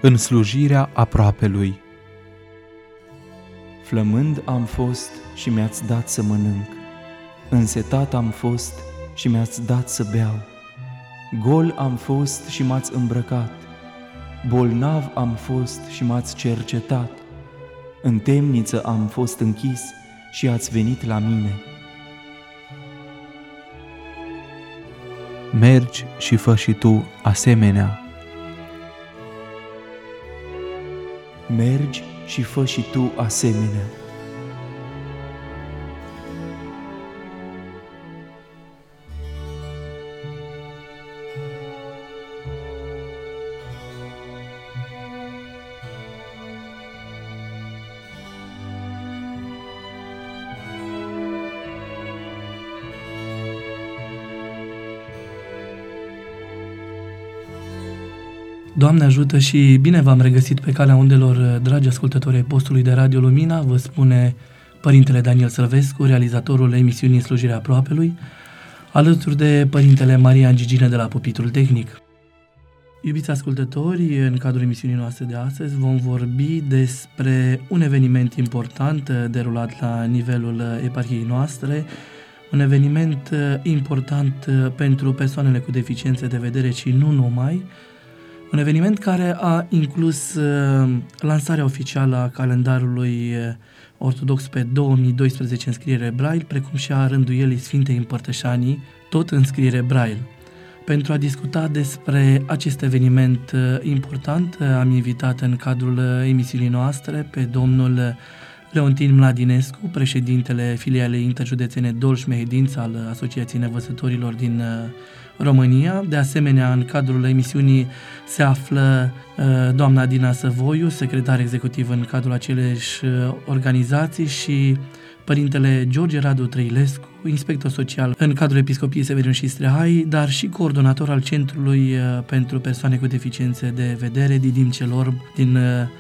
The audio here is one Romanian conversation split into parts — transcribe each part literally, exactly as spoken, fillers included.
în slujirea aproapelui. Flămând am fost și mi-ați dat să mănânc, însetat am fost și mi-ați dat să beau, gol am fost și m-ați îmbrăcat, bolnav am fost și m-ați cercetat, în temniță am fost închis și ați venit la mine. Mergi și fă și tu asemenea. Mergi și fă și tu asemenea. Doamne ajută și bine v-am regăsit pe calea undelor, dragi ascultători ai postului de Radio Lumina, vă spune Părintele Daniel Sălvescu, realizatorul emisiunii Slujirea Aproapelui, alături de Părintele Marian Gigine de la pupitrul tehnic. Iubiți ascultători, în cadrul emisiunii noastre de astăzi vom vorbi despre un eveniment important derulat la nivelul eparhiei noastre, un eveniment important pentru persoanele cu deficiențe de vedere și nu numai, un eveniment care a inclus uh, lansarea oficială a calendarului uh, ortodox pe două mii doisprezece în scriere Braille, precum și a rânduielii Sfintei Împărtășanii, tot în scriere Braille. Pentru a discuta despre acest eveniment uh, important, uh, am invitat în cadrul uh, emisiunii noastre pe domnul Leontin Mladinescu, președintele filialei interjudețene Dolj-Mehedința al Asociației Nevăzătorilor din uh, România. De asemenea, în cadrul emisiunii se află uh, doamna Dina Săvoiu, secretar executiv în cadrul aceleiași uh, organizații, și părintele George Radu Trăilescu, inspector social în cadrul Episcopiei Severin și Strehai, dar și coordonator al Centrului uh, pentru persoane cu deficiențe de vedere Didim Celor din uh,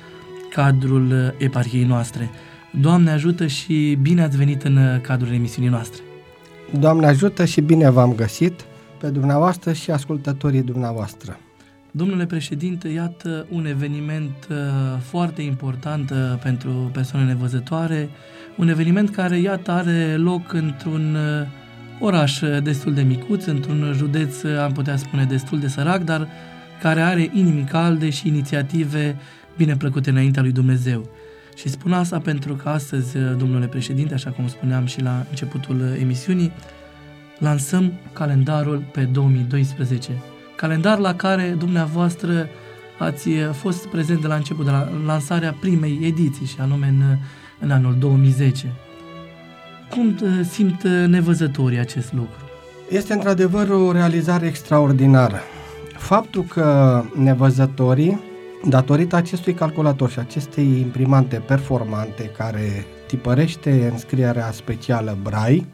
cadrul uh, eparhiei noastre. Doamne ajută și bine ați venit în uh, cadrul emisiunii noastre. Doamne ajută și bine v-am găsit pe dumneavoastră și ascultătorii dumneavoastră. Domnule președinte, iată un eveniment uh, foarte important uh, pentru persoane nevăzătoare, un eveniment care, iată, are loc într-un uh, oraș destul de micuț, într-un județ, uh, am putea spune, destul de sărac, dar care are inimi calde și inițiative bine plăcute înaintea lui Dumnezeu. Și spun asta pentru că astăzi, uh, domnule președinte, așa cum spuneam și la începutul uh, emisiunii, lansăm calendarul pe două mii doisprezece, calendar la care dumneavoastră ați fost prezent de la început, de la lansarea primei ediții, și anume în, în anul două mii zece. Cum simt nevăzătorii acest lucru? Este într-adevăr o realizare extraordinară. Faptul că nevăzătorii, datorită acestui calculator și acestei imprimante performante care tipărește înscrierea specială Braille,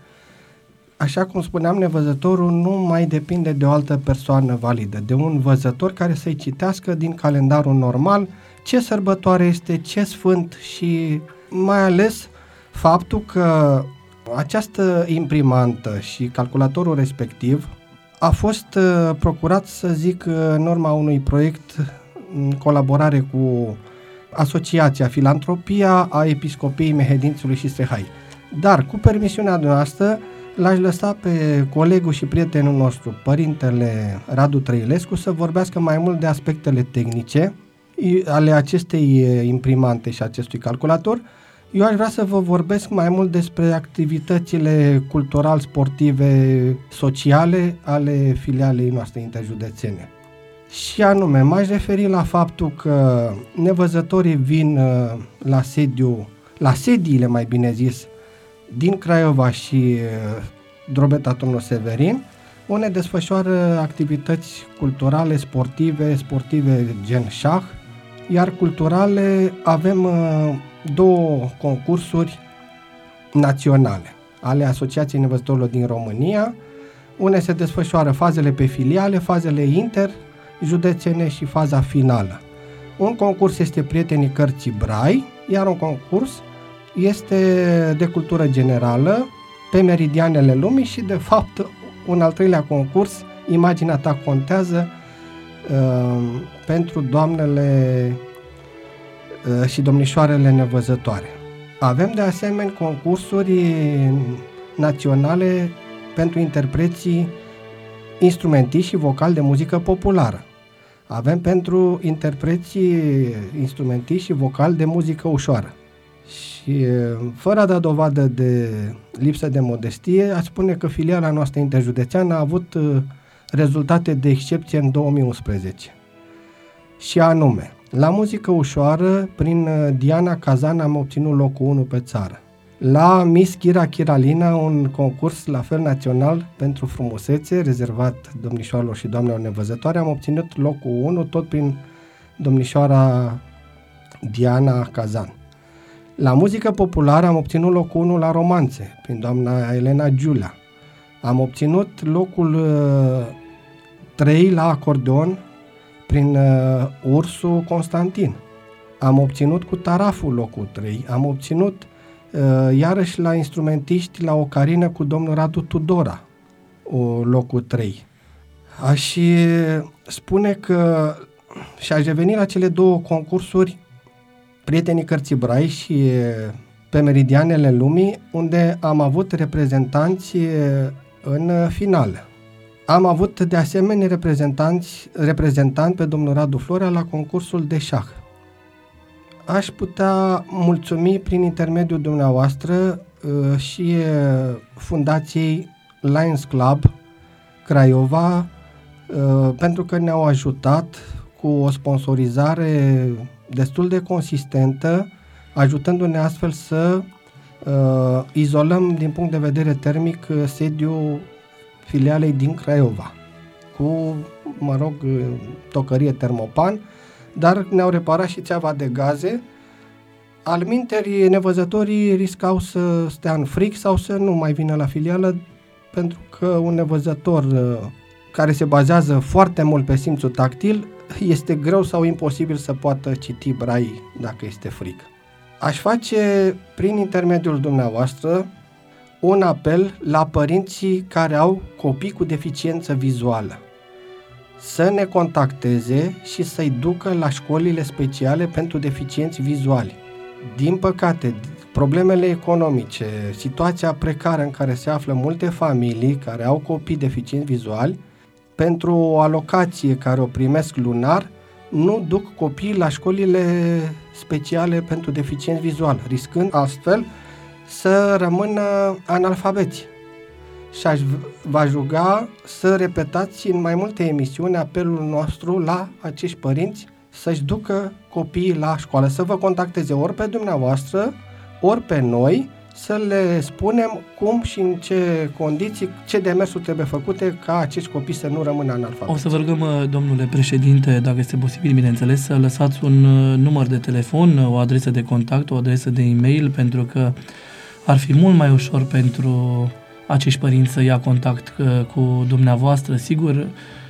așa cum spuneam, nevăzătorul nu mai depinde de o altă persoană validă, de un văzător care să-i citească din calendarul normal ce sărbătoare este, ce sfânt, și mai ales faptul că această imprimantă și calculatorul respectiv a fost procurat, să zic, în urma unui proiect în colaborare cu Asociația Filantropia a Episcopiei Mehedințului și Strehai. Dar, cu permisiunea noastră, l-aș lăsa pe colegul și prietenul nostru, părintele Radu Trăilescu, să vorbească mai mult de aspectele tehnice ale acestei imprimante și acestui calculator. Eu aș vrea să vă vorbesc mai mult despre activitățile cultural-sportive, sociale ale filialei noastre interjudețene. Și anume, m-aș referi la faptul că nevăzătorii vin la sediu, la sediile, mai bine zis, din Craiova și Drobeta Turnul Severin, unde desfășoară activități culturale, sportive, sportive gen șah, iar culturale avem două concursuri naționale ale Asociației Nevăzătorilor din România, unde se desfășoară fazele pe filiale, fazele interjudețene și faza finală. Un concurs este Prietenii Cărții Braille, iar un concurs este de cultură generală, pe meridianele lumii, și de fapt un al treilea concurs, Imaginea ta contează, pentru doamnele și domnișoarele nevăzătoare. Avem de asemenea concursuri naționale pentru interpreții instrumentiști și vocali de muzică populară. Avem pentru interpreții instrumentiști și vocali de muzică ușoară. Și fără a da dovadă de lipsă de modestie, aș spune că filiala noastră interjudețeană a avut rezultate de excepție în două mii unsprezece. Și anume, la muzică ușoară, prin Diana Cazan am obținut locul unu pe țară. La Miss Chira Chiralina, un concurs la fel național pentru frumusețe, rezervat domnișoarelor și doamnelor nevăzătoare, am obținut locul unu tot prin domnișoara Diana Cazan. La muzică populară am obținut locul unu la romanțe, prin doamna Elena Giulia. Am obținut locul uh, trei la acordeon prin uh, Ursu Constantin. Am obținut cu taraful locul trei. Am obținut uh, iarăși la instrumentiști la ocarină cu domnul Radu Tudora o, locul trei. Aș spune că și aș reveni la cele două concursuri, Prietenii Cărții Brai și Pe Meridianele Lumii, unde am avut reprezentanți în finală. Am avut de asemenea reprezentanți, reprezentant pe domnul Radu Florea la concursul de șah. Aș putea mulțumi prin intermediul dumneavoastră și Fundației Lions Club Craiova pentru că ne-au ajutat cu o sponsorizare destul de consistentă, ajutându-ne astfel să uh, izolăm din punct de vedere termic sediul filialei din Craiova cu, mă rog, tocărie termopan, dar ne-au reparat și țeava de gaze. Alminteri, nevăzătorii riscau să stea în fric sau să nu mai vină la filială, pentru că un nevăzător uh, care se bazează foarte mult pe simțul tactil, este greu sau imposibil să poată citi braille dacă este frică. Aș face, prin intermediul dumneavoastră, un apel la părinții care au copii cu deficiență vizuală să ne contacteze și să-i ducă la școlile speciale pentru deficienți vizuali. Din păcate, problemele economice, situația precară în care se află multe familii care au copii deficienți vizuali, pentru o alocație care o primesc lunar, nu duc copiii la școlile speciale pentru deficienți vizuali, riscând astfel să rămână analfabeți. Și aș v-aș ruga să repetați în mai multe emisiuni apelul nostru la acești părinți să-și ducă copiii la școală, să vă contacteze ori pe dumneavoastră, ori pe noi, să le spunem cum și în ce condiții, ce demersuri trebuie făcute ca acești copii să nu rămână analfabeti. O să vă rugăm, domnule președinte, dacă este posibil, bineînțeles, să lăsați un număr de telefon, o adresă de contact, o adresă de e-mail, pentru că ar fi mult mai ușor pentru acești părinți să ia contact cu dumneavoastră. Sigur,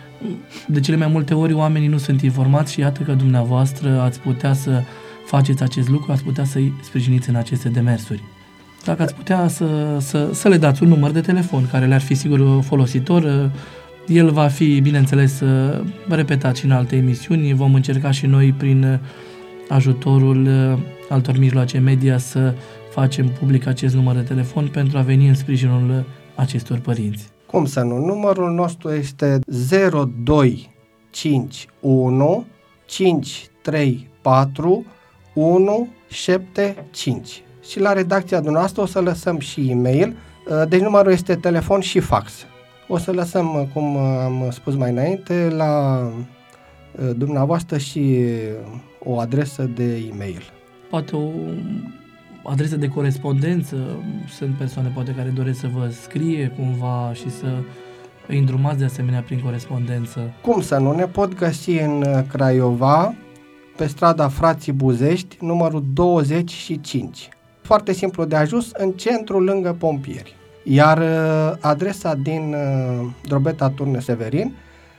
de cele mai multe ori oamenii nu sunt informați și iată că dumneavoastră ați putea să faceți acest lucru, ați putea să-i sprijiniți în aceste demersuri. Dacă ați putea să, să, să le dați un număr de telefon care le-ar fi sigur folositor, el va fi, bineînțeles, repetat și în alte emisiuni. Vom încerca și noi, prin ajutorul altor mijloace media, să facem public acest număr de telefon pentru a veni în sprijinul acestor părinți. Cum să nu? Numărul nostru este zero doi cinci unu cinci trei patru unu șapte cinci. Și la redacția dumneavoastră o să lăsăm și e-mail, deci numărul este telefon și fax. O să lăsăm, cum am spus mai înainte, la dumneavoastră și o adresă de e-mail. Poate o adresă de corespondență, sunt persoane poate care doresc să vă scrie cumva și să îi îndrumați de asemenea prin corespondență. Cum să nu? Ne pot găsi în Craiova, pe strada Frații Buzești, numărul douăzeci și cinci. Foarte simplu de ajuns, în centru, lângă pompieri. Iar adresa din Drobeta Turne Severin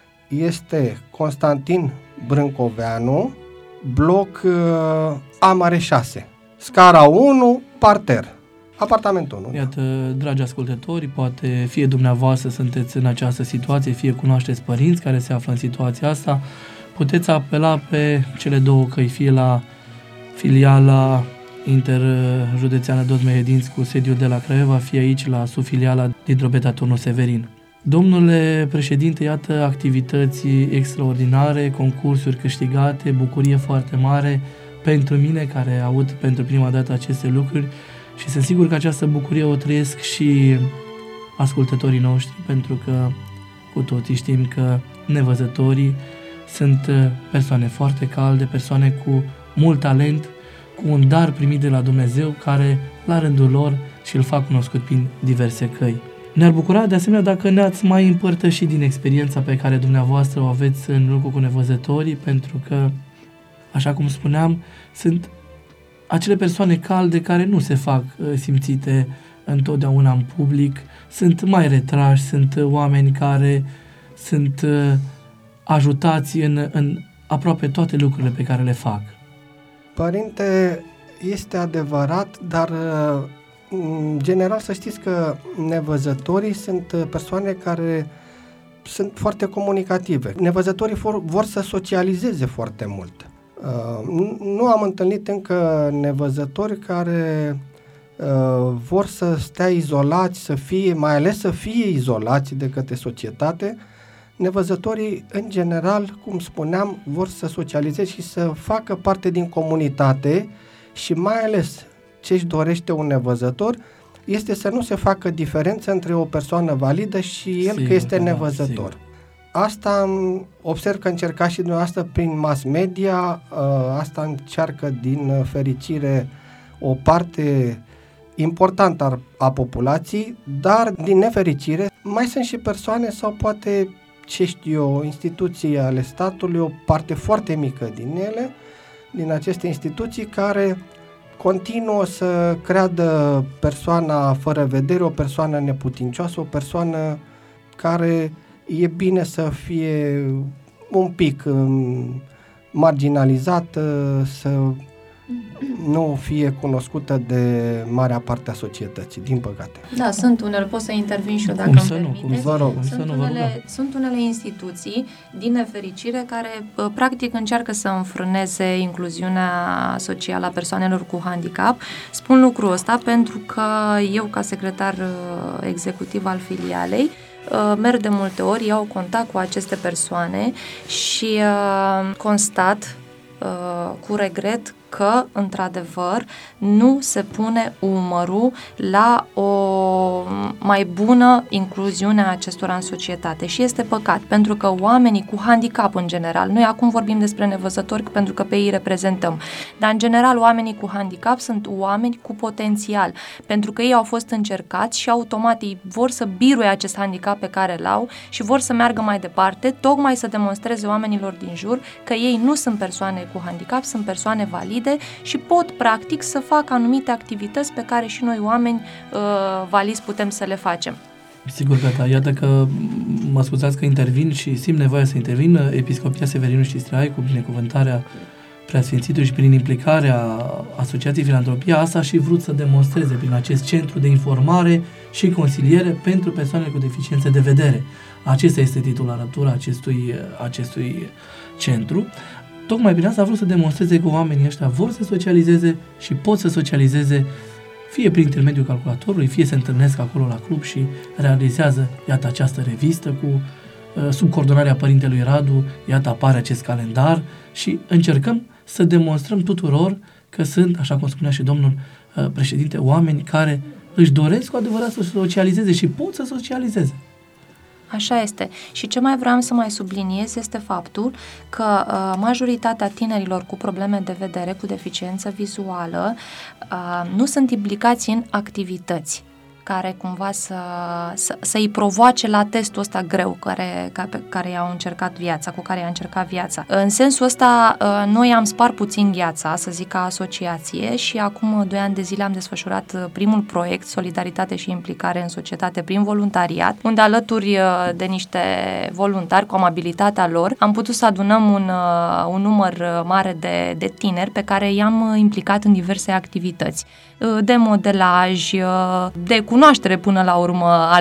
este Constantin Brâncoveanu, bloc A Mare șase, scara unu, parter, apartamentul unu. Iată, dragi ascultători, poate fie dumneavoastră sunteți în această situație, fie cunoașteți părinți care se află în situația asta, puteți apela pe cele două căi, fie la filiala interjudețeană Dodme-Edinți cu sediul de la Craiova, fie aici la subfiliala din Drobeta Turnul Severin. Domnule președinte, iată activități extraordinare, concursuri câștigate, bucurie foarte mare pentru mine care aud pentru prima dată aceste lucruri și sunt sigur că această bucurie o trăiesc și ascultătorii noștri, pentru că cu toții știm că nevăzătorii sunt persoane foarte calde, persoane cu mult talent, cu un dar primit de la Dumnezeu care la rândul lor și îl fac cunoscut prin diverse căi. Ne-ar bucura de asemenea dacă ne-ați mai împărtășit din experiența pe care dumneavoastră o aveți în lucru cu nevăzătorii, pentru că, așa cum spuneam, sunt acele persoane calde care nu se fac simțite întotdeauna în public, sunt mai retrași, sunt oameni care sunt ajutați în, în aproape toate lucrurile pe care le fac. Părinte, este adevărat, dar în general să știți că nevăzătorii sunt persoane care sunt foarte comunicative. Nevăzătorii vor, vor să socializeze foarte mult. Uh, nu am întâlnit încă nevăzători care uh, vor să stea izolați, să fie, mai ales să fie izolați de către societate. Nevăzătorii, în general, cum spuneam, vor să socializeze și să facă parte din comunitate și mai ales ce își dorește un nevăzător este să nu se facă diferență între o persoană validă și el sigur, că este nevăzător. Da, asta observ că încercați și dumneavoastră prin mass media, asta încearcă din fericire o parte importantă a populației, dar din nefericire mai sunt și persoane sau poate, ce știu eu, instituții ale statului, o parte foarte mică din ele, din aceste instituții care continuă să creadă persoana fără vedere, o persoană neputincioasă, o persoană care e bine să fie un pic um, marginalizată, să nu fie cunoscută de marea parte a societății, din păcate. Da, sunt unele, pot să intervin și eu dacă cum îmi să permiteți. Nu, cum să rog, sunt, să unele, sunt unele instituții, din nefericire, care practic încearcă să înfrâneze incluziunea socială a persoanelor cu handicap. Spun lucrul ăsta pentru că eu, ca secretar executiv al filialei, merg de multe ori, iau contact cu aceste persoane și constat cu regret că, într-adevăr, nu se pune umărul la o mai bună incluziune a acestora în societate și este păcat, pentru că oamenii cu handicap în general, noi acum vorbim despre nevăzători pentru că pe ei reprezentăm, dar în general oamenii cu handicap sunt oameni cu potențial, pentru că ei au fost încercați și automat ei vor să biruie acest handicap pe care l-au și vor să meargă mai departe, tocmai să demonstreze oamenilor din jur că ei nu sunt persoane cu handicap, sunt persoane valide și pot, practic, să facă anumite activități pe care și noi, oameni uh, valizi, putem să le facem. Sigur că da. Iată că, mă scuzați că intervin și simt nevoia să intervin, Episcopia Severinul și Striai, cu binecuvântarea Preasfințitului și prin implicarea Asociației Filantropia, asta și vrut să demonstreze prin acest centru de informare și consiliere pentru persoanele cu deficiențe de vedere. Acesta este titularatura acestui, acestui centru. Tocmai prin asta a vrut să demonstreze că oamenii ăștia vor să socializeze și pot să socializeze fie prin intermediul calculatorului, fie se întâlnesc acolo la club și realizează, iată, această revistă cu, sub coordonarea Părintelui Radu, iată, apare acest calendar și încercăm să demonstrăm tuturor că sunt, așa cum spunea și domnul președinte, oameni care își doresc cu adevărat să socializeze și pot să socializeze. Așa este. Și ce mai vreau să mai subliniez este faptul că uh, majoritatea tinerilor cu probleme de vedere, cu deficiență vizuală, uh, nu sunt implicați în activități care cumva să, să, să-i provoace la testul ăsta greu care, ca, pe care i-au încercat viața, cu care i-a încercat viața. În sensul ăsta, noi am spart puțin gheața, să zic, ca asociație și acum doi ani de zile am desfășurat primul proiect Solidaritate și implicare în societate prin voluntariat, unde alături de niște voluntari cu amabilitatea lor am putut să adunăm un, un număr mare de, de tineri pe care i-am implicat în diverse activități de modelaj, de cunoaștere până la urmă a lor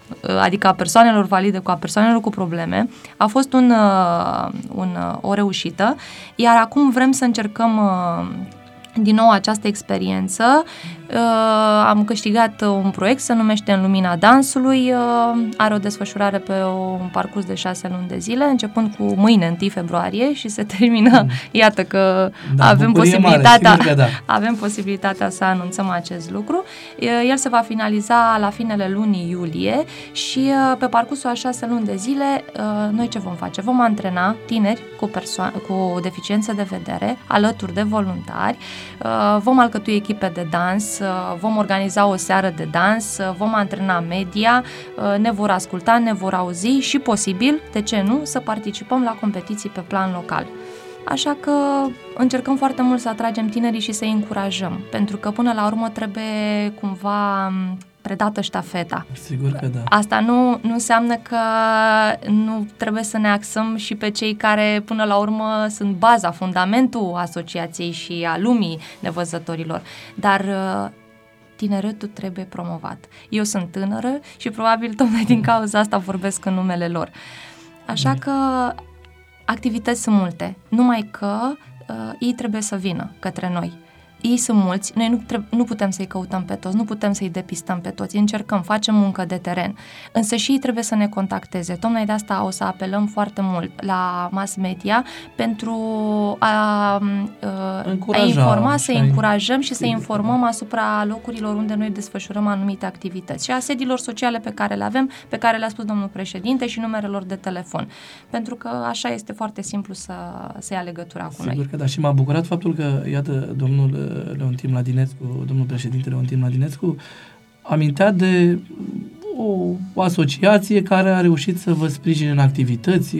adică a persoanelor valide cu a persoanelor cu probleme, a fost un, un, o reușită, iar acum vrem să încercăm din nou această experiență. Uh, am câștigat un proiect, se numește În lumina dansului, uh, are o desfășurare pe o, un parcurs de șase luni de zile, începând cu mâine, întâi februarie, și se termină, mm. iată că da, avem posibilitatea mare, da. avem posibilitatea să anunțăm acest lucru. Uh, el se va finaliza la finele lunii iulie și uh, pe parcursul a șase luni de zile, uh, noi ce vom face? Vom antrena tineri cu, perso- cu deficiență de vedere, alături de voluntari, uh, vom alcătui echipe de dans, vom organiza o seară de dans, vom antrena media, ne vor asculta, ne vor auzi și posibil, de ce nu, să participăm la competiții pe plan local. Așa că încercăm foarte mult să atragem tinerii și să-i încurajăm, pentru că până la urmă trebuie cumva predată ștafeta. Sigur că da. Asta nu, nu înseamnă că nu trebuie să ne axăm și pe cei care până la urmă sunt baza, fundamentul asociației și a lumii nevăzătorilor, dar tineretul trebuie promovat. Eu sunt tânără și probabil tocmai din cauza asta vorbesc în numele lor. Așa că activități sunt multe, numai că uh, ei trebuie să vină către noi. Ei sunt mulți, noi nu, treb- nu putem să-i căutăm pe toți, nu putem să-i depistăm pe toți, încercăm, facem muncă de teren, însă și ei trebuie să ne contacteze. Tocmai de asta o să apelăm foarte mult la mass media pentru a, a informa, să încurajăm și să informăm asupra locurilor unde noi desfășurăm anumite activități și a sediilor sociale pe care le avem, pe care le-a spus domnul președinte, și numerelor de telefon, pentru că așa este foarte simplu să, să ia legătura cu Sigur noi. Sigur că da, și m-a bucurat faptul că, iată, domnul Leontin Mladinescu, domnul președinte Leontin Mladinescu amintea de o, o asociație care a reușit să vă sprijine în activități,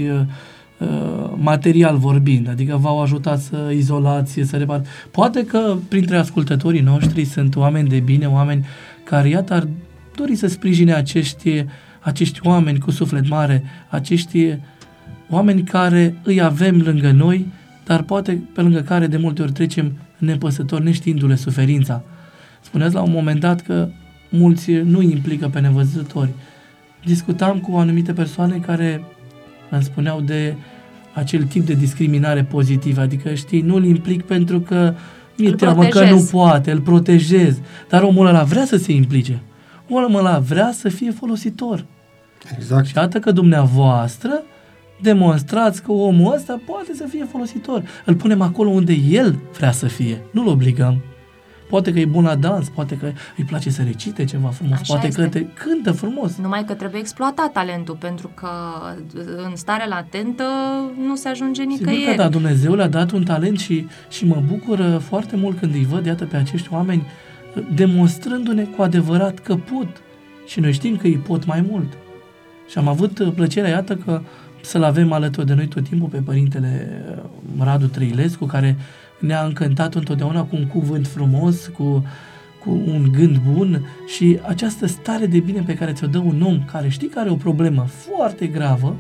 material vorbind, adică v-au ajutat să izolați, să repar. Poate că printre ascultătorii noștri sunt oameni de bine, oameni care, iată, ar dori să sprijine acești, acești oameni cu suflet mare, acești oameni care îi avem lângă noi, dar poate pe lângă care de multe ori trecem nepăsător, neștiindu-le suferința. Spuneați la un moment dat că mulți nu îi implică pe nevăzători. Discutam cu anumite persoane care îmi spuneau de acel tip de discriminare pozitivă, adică, știi, nu îl implic pentru că mi-e teamă că nu poate, îl protejez, dar omul ăla vrea să se implice. Omul ăla vrea să fie folositor. Exact. Și atât că dumneavoastră demonstrați că omul ăsta poate să fie folositor. Îl punem acolo unde el vrea să fie. Nu-l obligăm. Poate că e bun la dans, poate că îi place să recite ceva frumos, Așa poate este. că te cântă frumos. Numai că trebuie exploatat talentul, pentru că în stare latentă nu se ajunge nicăieri. Sigur că da, Dumnezeu le-a dat un talent și, și mă bucură foarte mult când îi văd, iată, pe acești oameni demonstrându-ne cu adevărat că pot. Și noi știm că ei pot mai mult. Și am avut plăcerea, iată, că să-l avem alături de noi tot timpul pe părintele Radu Trăilescu, care ne-a încântat întotdeauna cu un cuvânt frumos, cu, cu un gând bun și această stare de bine pe care ți-o dă un om care știi că are o problemă foarte gravă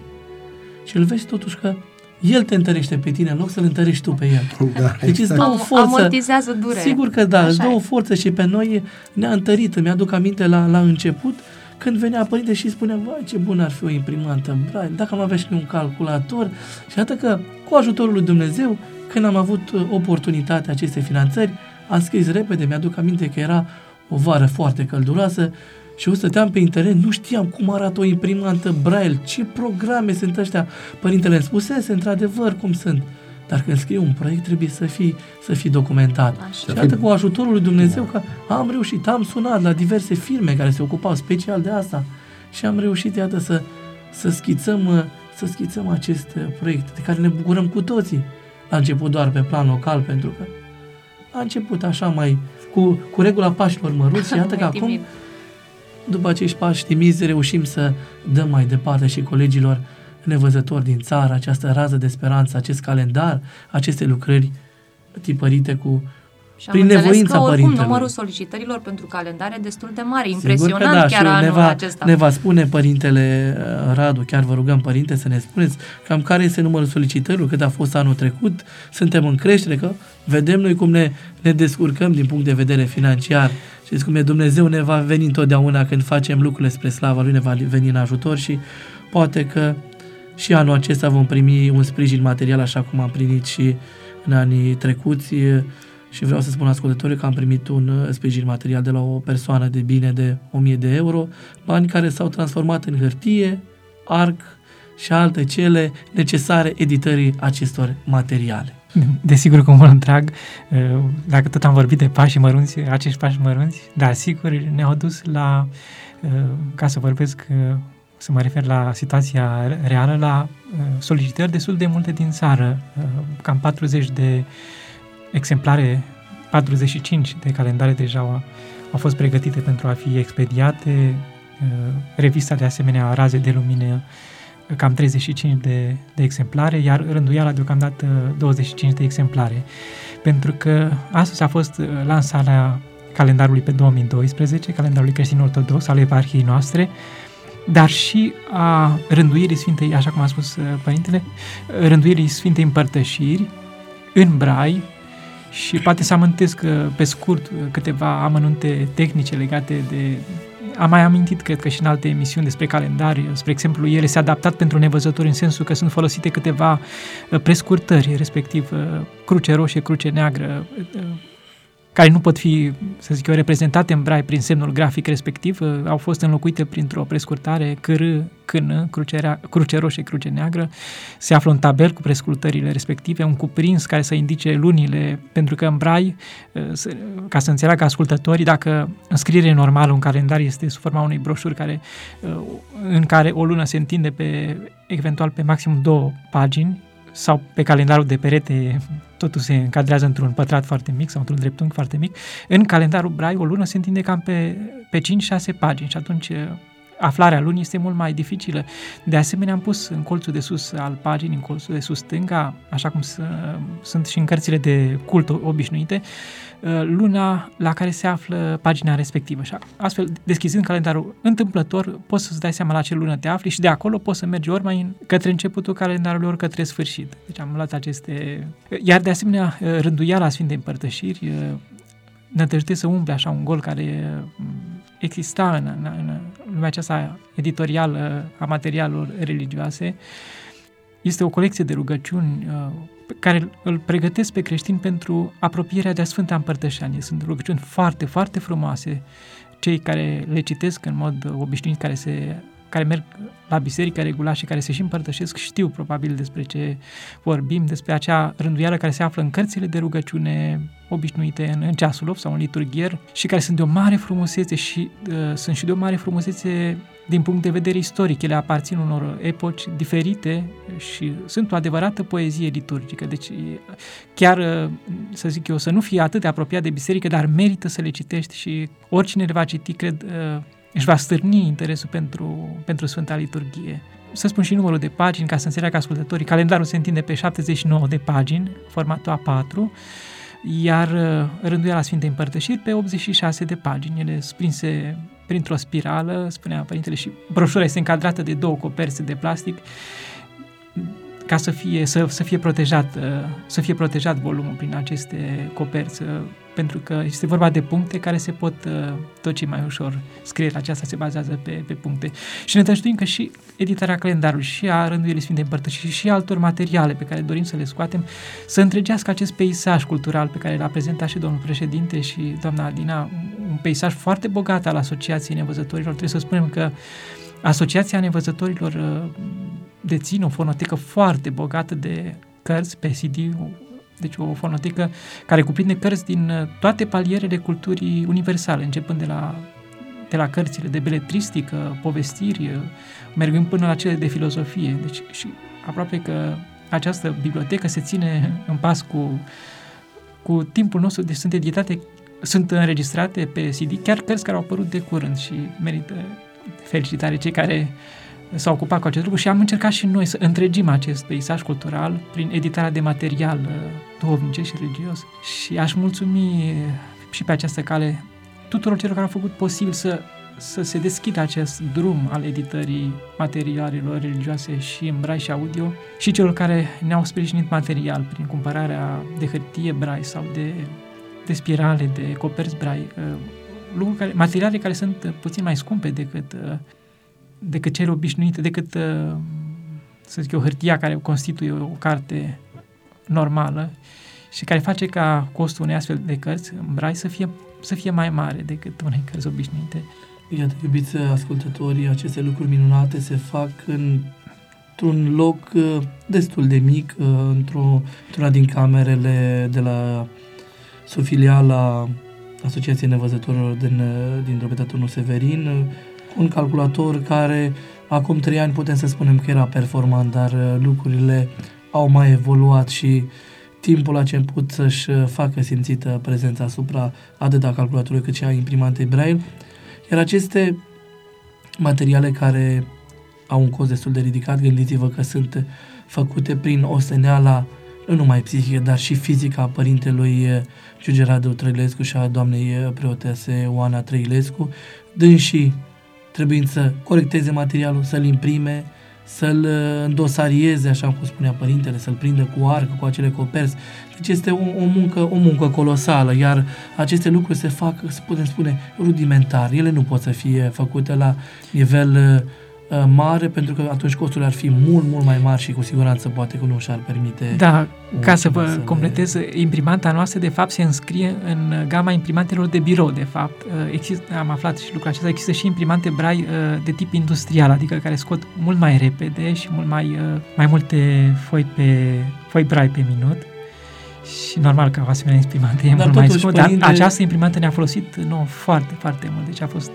și îl vezi totuși că el te întărește pe tine în loc să-l întărești tu pe el. Da, deci îți dă o forță. Amortizează durerea. Sigur că da, Așa îți dă e. o forță și pe noi ne-a întărit. Îmi aduc aminte la, la început, când venea părinte și spunea, vai, ce bună ar fi o imprimantă Braille, dacă am avea și un calculator. Și atât că, cu ajutorul lui Dumnezeu, când am avut oportunitatea acestei finanțări, am scris repede, mi-aduc aminte că era o vară foarte călduroasă și eu stăteam pe internet, nu știam cum arată o imprimantă Braille, ce programe sunt ăștia. Părintele îmi spusese, într-adevăr, cum sunt. Dar când scrii un proiect trebuie să fii, să fii documentat. Așa. Și atât cu ajutorul lui Dumnezeu că am reușit, am sunat la diverse firme care se ocupau special de asta și am reușit, iată, să, să, schițăm, să schițăm acest proiect de care ne bucurăm cu toții. A început doar pe plan local, pentru că a început așa mai cu, cu regula pașilor măruți și iată că acum, după acești pași timizi, reușim să dăm mai departe și colegilor nevăzători din țară această rază de speranță, acest calendar, aceste lucrări tipărite cu Și am prin înțeles nevoința că oricum părintelui. numărul solicitărilor pentru calendar e destul de mare, Sigur impresionant că da, chiar și anul ne va, acesta. ne va spune părintele uh, Radu, chiar vă rugăm părinte să ne spuneți cam care este numărul solicitărilor, cât a fost anul trecut, suntem în creștere, că vedem noi cum ne, ne descurcăm din punct de vedere financiar. Știți cum e, Dumnezeu ne va veni întotdeauna când facem lucrurile spre slava Lui, ne va veni în ajutor și poate că și anul acesta vom primi un sprijin material așa cum am primit și în anii trecuți. Și vreau să spun ascultătorii că am primit un sprijin material de la o persoană de bine de o mie de euro, bani care s-au transformat în hârtie, arc și alte cele necesare editării acestor materiale. Desigur cu mult drag, dacă tot am vorbit de pași mărunți, acești pași mărunți, dar sigur ne-au dus la, ca să vorbesc, să mă refer la situația reală, la solicitări destul de multe din țară, cam patruzeci de exemplare, patruzeci și cinci de calendare deja au, au fost pregătite pentru a fi expediate, revista de asemenea Raze de Lumină, cam treizeci și cinci de, de exemplare, iar rânduiala deocamdată douăzeci și cinci de exemplare. Pentru că astăzi a fost lansarea calendarului pe două mii doisprezece, calendarului creștin-ortodox al eparhiei noastre, dar și a rânduirii Sfintei, așa cum a spus părintele, rânduirii Sfintei Împărtășiri în brai. Și poate să amintesc pe scurt câteva amănunte tehnice legate de... Am mai amintit, cred că și în alte emisiuni despre calendari, spre exemplu, ele se adaptat pentru nevăzători în sensul că sunt folosite câteva prescurtări, respectiv cruce roșie, cruce neagră, care nu pot fi, să zic eu, reprezentate în brai prin semnul grafic respectiv, au fost înlocuite printr-o prescurtare C R, C N, cruce, cruce roșie, cruce neagră. Se află un tabel cu prescurtările respective, un cuprins care să indice lunile, pentru că în brai, ca să înțeleagă ascultătorii, dacă înscriere normală, un calendar este sub forma unei broșuri care, în care o lună se întinde pe, eventual pe maxim două pagini, sau pe calendarul de perete totul se încadrează într-un pătrat foarte mic sau într-un dreptunghi foarte mic. În calendarul Braille o lună se întinde cam pe, pe cinci șase pagini și atunci aflarea lunii este mult mai dificilă. De asemenea, am pus în colțul de sus al paginii, în colțul de sus stânga, așa cum sunt și în cărțile de cult obișnuite, luna la care se află pagina respectivă. Și astfel, deschizând calendarul întâmplător, poți să-ți dai seama la ce lună te afli și de acolo poți să mergi ori mai către începutul calendarului, ori către sfârșit. Deci am luat aceste... Iar de asemenea, rânduiala Sfintei Împărtășiri ne ajută să umple așa un gol care exista în, în, în lumea aceasta editorială a materialelor religioase. Este o colecție de rugăciuni uh, care îl pregătesc pe creștin pentru apropierea de Sfânta Împărtășanie. Sunt rugăciuni foarte, foarte frumoase. Cei care le citesc în mod obișnuit, care, se, care merg la biserică regulat și care se și împărtășesc, știu probabil despre ce vorbim, despre acea rânduială care se află în cărțile de rugăciune obișnuite în, în ceasul opt sau în liturghier și care sunt de o mare frumusețe și uh, sunt și de o mare frumusețe din punct de vedere istoric. Ele aparțin unor epoci diferite și sunt o adevărată poezie liturgică. Deci chiar, să zic eu, să nu fie atât de apropiat de biserică, dar merită să le citești și oricine le va citi, cred, uh, își va stârni interesul pentru, pentru Sfânta Liturghie. Să spun și numărul de pagini, ca să înțeleagă ascultătorii. Calendarul se întinde pe șaptezeci și nouă de pagini, formatul A patru, iar rânduiala Sfintei Împărtășiri pe optzeci și șase de pagini. Ele sprinse printr-o spirală, spunea părintele, și broșura este încadrată de două coperți de plastic ca să fie, să, să fie protejat, să fie protejat volumul prin aceste coperți, pentru că este vorba de puncte care se pot toci mai ușor. Scrierea aceasta se bazează pe, pe puncte. Și ne tăjduim că și editarea calendarului, și a rânduielii Sfintei Împărtășiri, și altor materiale pe care dorim să le scoatem, să întregească acest peisaj cultural pe care l-a prezentat și domnul președinte și doamna Adina, un peisaj foarte bogat al Asociației Nevăzătorilor. Trebuie să spunem că Asociația Nevăzătorilor deține o fonotecă foarte bogată de cărți pe C D, deci o fonotecă care cuprinde cărți din toate palierele culturii universale, începând de la, de la cărțile de beletristică, povestiri, mergând până la cele de filozofie. Deci și aproape că această bibliotecă se ține în pas cu, cu timpul nostru, deci sunt editate, sunt înregistrate pe C D, chiar cărți care au apărut de curând și merită felicitare cei care s-a ocupat cu acest lucru și am încercat și noi să întregim acest peisaj cultural prin editarea de material duhovnicesc și religios. Și aș mulțumi și pe această cale tuturor celor care au făcut posibil să, să se deschidă acest drum al editării materialelor religioase și în braille și audio și celor care ne-au sprijinit material prin cumpărarea de hârtie braille sau de, de spirale, de coperți braille, lucruri care, materiale care sunt puțin mai scumpe decât, decât cele obișnuite, decât, să zic eu, hârtia care constituie o carte normală și care face ca costul unei astfel de cărți în braille să fie, să fie mai mare decât unei cărți obișnuite. Iată, iubiți ascultătorii, aceste lucruri minunate se fac în, într-un loc destul de mic, într-o, într-una din camerele de la subfiliala Asociației Nevăzătorilor din, din Drobeta Turnul Severin, un calculator care acum trei ani putem să spunem că era performant, dar lucrurile au mai evoluat și timpul a început să-și facă simțită prezența asupra atât a calculatorului cât și a imprimantei Braille, iar aceste materiale care au un cost destul de ridicat, gândiți-vă că sunt făcute prin osteneala nu numai psihică, dar și fizică a părintelui Giurge Radu Trăilescu și a doamnei preotese Oana Trăilescu, dânsii trebuind să corecteze materialul, să-l imprime, să-l îndosarieze, așa cum spunea părintele, să-l prindă cu arcă, cu acele coperți. Deci este o, o, muncă, o muncă colosală, iar aceste lucruri se fac, putem spune, rudimentar. Ele nu pot să fie făcute la nivel uh, mare, pentru că atunci costurile ar fi mult, mult mai mari și cu siguranță poate că nu și-ar permite. Da, ca să vă să completez, le... imprimanta noastră de fapt se înscrie în gama imprimantelor de birou, de fapt. Există, am aflat și lucrul acesta, există și imprimante braille de tip industrial, adică care scot mult mai repede și mult mai, mai multe foi, pe, foi braille pe minut. Și normal că o asemenea imprimante e dar mult mai scump, părinte... dar această imprimantă ne-a folosit nou foarte, foarte mult, deci a fost,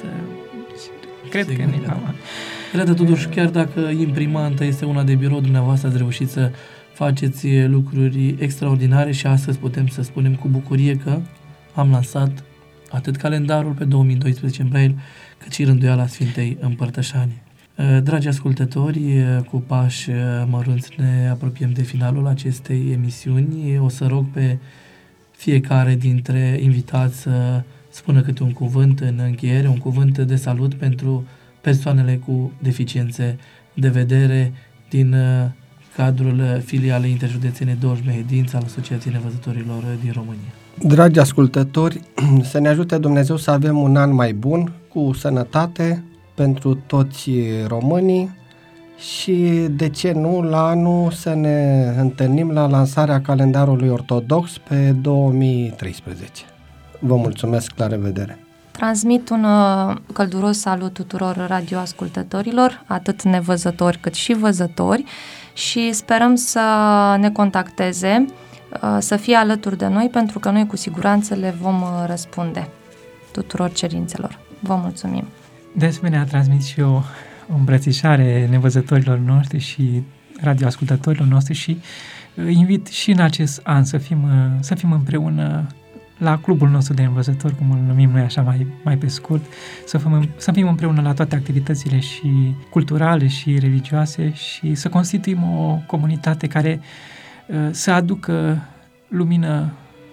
cred Sigur, că ne da. Iată, totuși, chiar dacă imprimanta este una de birou, dumneavoastră ați reușit să faceți lucruri extraordinare și astăzi putem să spunem cu bucurie că am lansat atât calendarul pe două mii doisprezece în Braille, cât și rânduiala Sfintei Împărtășanii. Dragi ascultători, cu pași mărunți ne apropiem de finalul acestei emisiuni. O să rog pe fiecare dintre invitați să spună câte un cuvânt în încheiere, un cuvânt de salut pentru persoanele cu deficiențe de vedere din cadrul filialei interjudețene Dolj Mehedinți al Asociației Nevăzătorilor din România. Dragi ascultători, să ne ajute Dumnezeu să avem un an mai bun, cu sănătate pentru toți românii și, de ce nu, la anul să ne întâlnim la lansarea calendarului ortodox pe două mii treisprezece. Vă mulțumesc, la revedere! Transmit un uh, călduros salut tuturor radioascultătorilor, atât nevăzători cât și văzători, și sperăm să ne contacteze, uh, să fie alături de noi, pentru că noi cu siguranță le vom uh, răspunde tuturor cerințelor. Vă mulțumim! De asemenea, transmit și eu o îmbrățișare nevăzătorilor noștri și radioascultătorilor noștri și invit și în acest an să fim, să fim împreună la clubul nostru de învățători, cum îl numim noi așa mai, mai pe scurt, să fim, să fim împreună la toate activitățile și culturale și religioase și să constituim o comunitate care să aducă lumină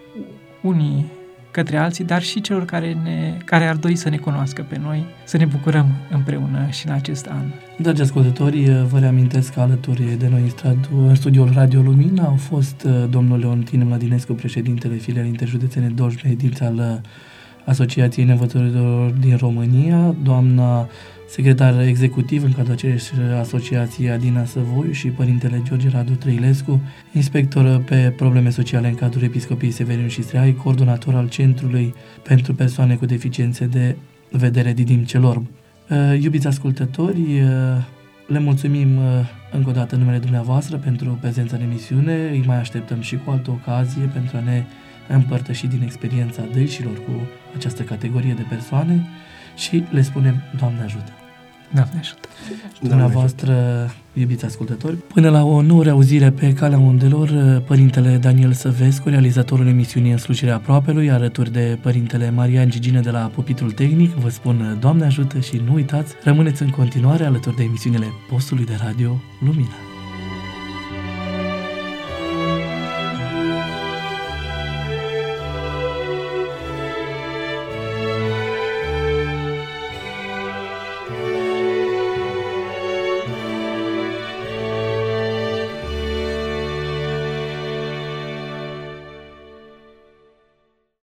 unii către alții, dar și celor care, ne, care ar dori să ne cunoască pe noi, să ne bucurăm împreună și în acest an. Dragi ascultători, vă reamintesc că alături de noi în, stradu, în studioul Radio Lumina au fost domnul Leontin Mladinescu, președintele filialei interjudețene Dolj Mehedinți al Asociației Nevăzătorilor din România, doamna secretar executiv în cadrul aceleși asociații Adina Săvoiu și părintele Giurge Radu Trăilescu, inspector pe probleme sociale în cadrul Episcopiei Severin și Streai, coordonator al Centrului pentru Persoane cu Deficiențe de Vedere Didim Celorb. Iubiți ascultători, le mulțumim încă o dată în numele dumneavoastră pentru prezența în emisiune, îi mai așteptăm și cu altă ocazie pentru a ne împărtăși din experiența dâlșilor cu această categorie de persoane și le spunem Doamne ajută! Doamne ajută! Dumneavoastră, iubiți ascultători, până la o nouă reauzire pe Calea Undelor, Părintele Daniel Săvescu, realizatorul emisiunii În slujirea aproapelui, alături de Părintele Marian Gigine de la pupitrul tehnic, vă spun Doamne ajută și nu uitați, rămâneți în continuare alături de emisiunile postului de radio Lumina.